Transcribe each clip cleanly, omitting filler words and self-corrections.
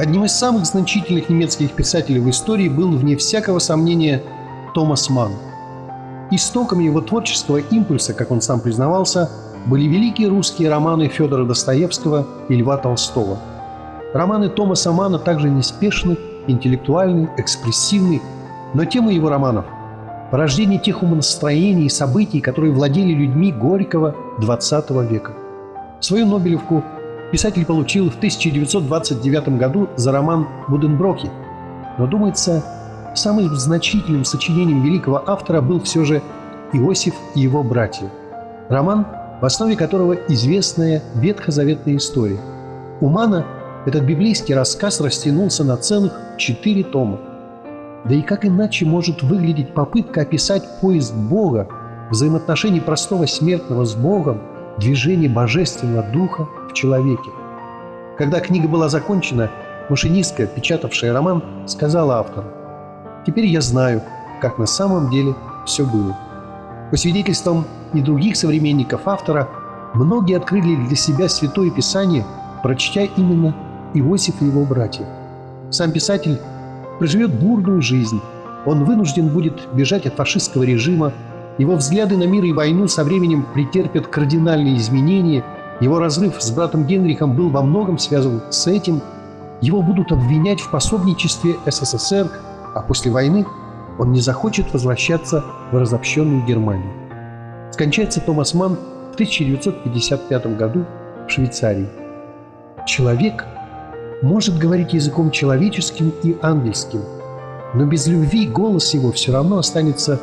Одним из самых значительных немецких писателей в истории был, вне всякого сомнения, Томас Манн. Истоком его творческого импульса, как он сам признавался, были великие русские романы Федора Достоевского и Льва Толстого. Романы Томаса Манна также неспешны, интеллектуальны, экспрессивны, но темы его романов – порождение тех умонастроений и событий, которые владели людьми Горького XX века. Свою Нобелевку писатель получил в 1929 году за роман «Буденброки», но, думается, самым значительным сочинением великого автора был все же «Иосиф и его братья», роман, в основе которого известная ветхозаветная история. У Манна этот библейский рассказ растянулся на целых 4 тома. Да и как иначе может выглядеть попытка описать поиск Бога, взаимоотношений простого смертного с Богом, движение Божественного Духа в человеке? Когда книга была закончена, машинистка, печатавшая роман, сказала автору: «Теперь я знаю, как на самом деле все было». По свидетельствам и других современников автора, многие открыли для себя Святое Писание, прочтя именно Иосиф и его братья. Сам писатель проживет бурную жизнь. Он вынужден будет бежать от фашистского режима. Его взгляды на мир и войну со временем претерпят кардинальные изменения. Его разрыв с братом Генрихом был во многом связан с этим. Его будут обвинять в пособничестве СССР, а после войны он не захочет возвращаться в разобщенную Германию. Скончается Томас Манн в 1955 году в Швейцарии. Человек может говорить языком человеческим и ангельским, но без любви голос его все равно останется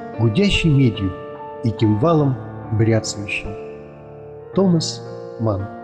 гудящей медью и кимвалом бряцающим. Томас Манн.